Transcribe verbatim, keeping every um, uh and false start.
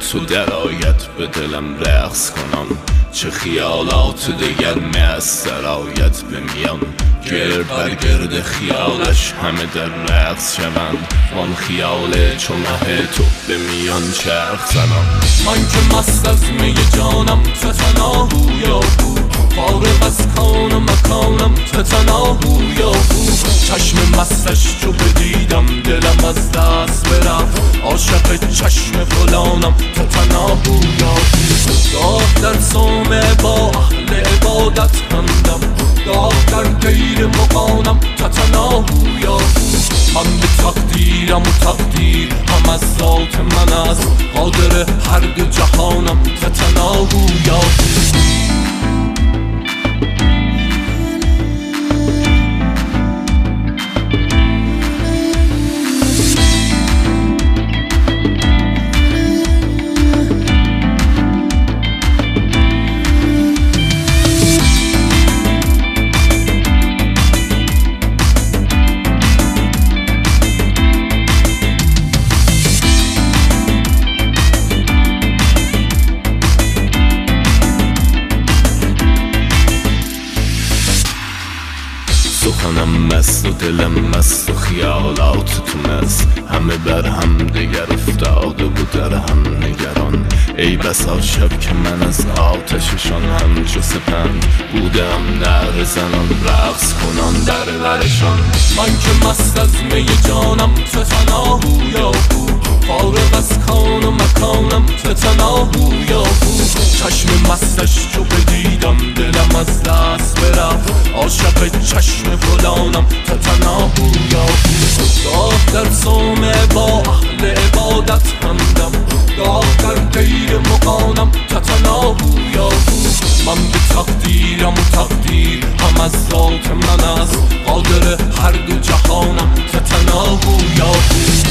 تو درایت به دلم رقص کنم، چه خیالات دگر از سرایت بمیان. گرد بر گرد خیالش همه در رقص شوند، وان خیال چو مه تو به میان چرخ زنم. من که مست از می جانم تو تنها یا بود، فارغ از کان و مکانم تو تنها یا بود. چشم مستش چو بدیدم دلم از دست برفت، عاشق چشم فلانم تو تنها یا بود. گاه در صومعه با اهل عبادت همدم، گاه در غیر مقامم تو تنها یا بود. من به تقدیرم و تقدیر هم از ذات من است، قادر هر دو جهانم تو تنها یا بود. سخنم مست و دلم مست و خیالات تو مست، همه بر هم دگر افتاده و در هم نگران. ای بسا شب که من از آتششان همچو سپند بودم، نعره زنان رقص کنان در برشان. من که مست از می جانم تو تنها یا بود، فارغ از کان و مکانم تو تنها یا بود. چشم مستش چو بدیدم دلم از دست برفت، عاشق چشم فلانم تو تنها یا بود. گاه در صومعه با اهل عبادت همدم، گاه در غیر مقامم تو تنها یا بود. من به تقدیرم و تقدیر هم از ذات من است، قادر هر دو جهانم تو تنها یا بود.